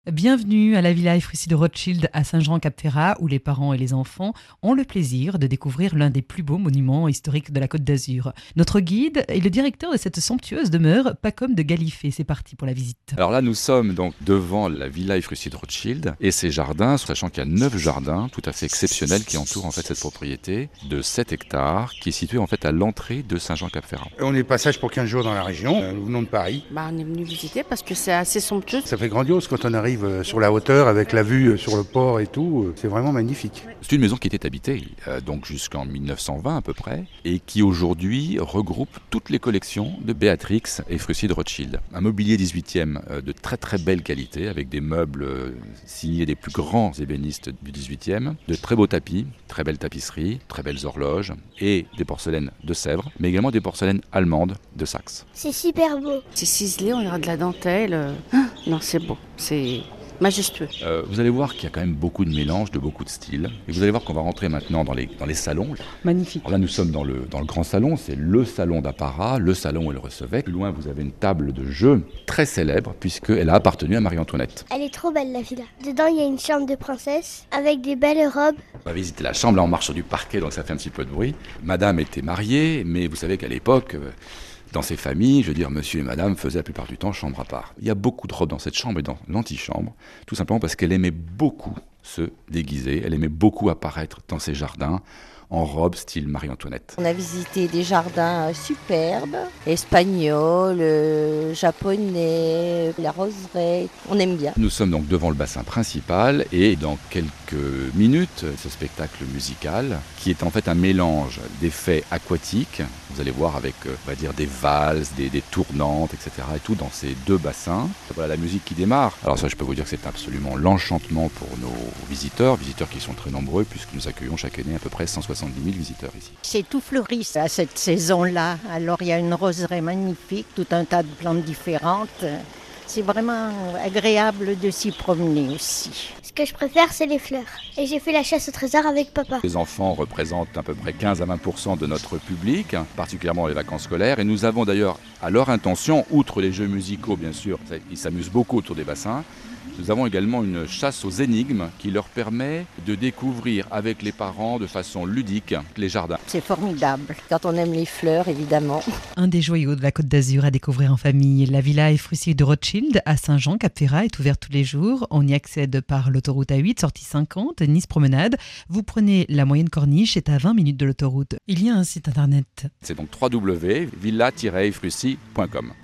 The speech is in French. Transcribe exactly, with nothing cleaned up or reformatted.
Bienvenue à la Villa Efrussi de Rothschild à Saint-Jean-Cap-Ferrat, où les parents et les enfants ont le plaisir de découvrir l'un des plus beaux monuments historiques de la Côte d'Azur. Notre guide est le directeur de cette somptueuse demeure, Pacôme de Gallifet. C'est parti pour la visite. Alors là, nous sommes donc devant la Villa Efrussi de Rothschild et ses jardins, sachant qu'il y a neuf jardins tout à fait exceptionnels qui entourent en fait cette propriété de sept hectares qui est située en fait à l'entrée de Saint-Jean-Cap-Ferrat. On est passage pour quinze jours dans la région, euh, nous venons de Paris. Bah, on est venu visiter parce que c'est assez somptueux. Ça fait grandiose quand on arrive sur la hauteur avec la vue sur le port et tout, c'est vraiment magnifique. C'est une maison qui était habitée euh, donc jusqu'en mille neuf cent vingt à peu près et qui aujourd'hui regroupe toutes les collections de Béatrix Efrussi de Rothschild. Un mobilier dix-huitième euh, de très très belle qualité avec des meubles euh, signés des plus grands ébénistes du dix-huitième, de très beaux tapis, très belles tapisseries, très belles horloges et des porcelaines de Sèvres, mais également des porcelaines allemandes de Saxe. C'est super beau. C'est ciselé, on dirait de la dentelle. Ah, non, c'est beau, c'est majestueux. Euh, vous allez voir qu'il y a quand même beaucoup de mélanges, de beaucoup de styles. Et vous allez voir qu'on va rentrer maintenant dans les, dans les salons. Magnifique. Alors là, nous sommes dans le, dans le grand salon, c'est le salon d'apparat, le salon où elle recevait. Plus loin, vous avez une table de jeu très célèbre, puisqu'elle a appartenu à Marie-Antoinette. Elle est trop belle, la villa. Dedans, il y a une chambre de princesse avec des belles robes. On va visiter la chambre, là on marche sur du parquet, donc ça fait un petit peu de bruit. Madame était mariée, mais vous savez qu'à l'époque... Euh, Dans ces familles, je veux dire, monsieur et madame faisaient la plupart du temps chambre à part. Il y a beaucoup de robes dans cette chambre et dans l'antichambre, tout simplement parce qu'elle aimait beaucoup se déguiser, elle aimait beaucoup apparaître dans ses jardins en robe style Marie-Antoinette. On a visité des jardins superbes, espagnols, euh, japonais, la roseraie, on aime bien. Nous sommes donc devant le bassin principal et dans quelques minutes, ce spectacle musical qui est en fait un mélange d'effets aquatiques, vous allez voir avec on va dire des valses, des, des tournantes, et cetera et tout dans ces deux bassins. Voilà la musique qui démarre. Alors ça je peux vous dire que c'est absolument l'enchantement pour nos visiteurs, visiteurs qui sont très nombreux puisque nous accueillons chaque année à peu près cent soixante-dix mille visiteurs ici. C'est tout fleuri à cette saison-là. Alors il y a une roseraie magnifique, tout un tas de plantes différentes. C'est vraiment agréable de s'y promener aussi. Ce que je préfère, c'est les fleurs. Et j'ai fait la chasse au trésor avec papa. Les enfants représentent à peu près quinze à vingt pour cent de notre public, particulièrement les vacances scolaires. Et nous avons d'ailleurs, à leur intention, outre les jeux musicaux bien sûr, ils s'amusent beaucoup autour des bassins, nous avons également une chasse aux énigmes qui leur permet de découvrir avec les parents de façon ludique les jardins. C'est formidable. Quand on aime les fleurs, évidemment. Un des joyaux de la Côte d'Azur à découvrir en famille. La Villa Efrussi de Rothschild à Saint-Jean-Cap-Ferrat est ouverte tous les jours. On y accède par l'autoroute A huit, sortie cinquante, Nice Promenade. Vous prenez la moyenne corniche, c'est à vingt minutes de l'autoroute. Il y a un site internet. C'est donc w w w point villa tiret efrussi point com.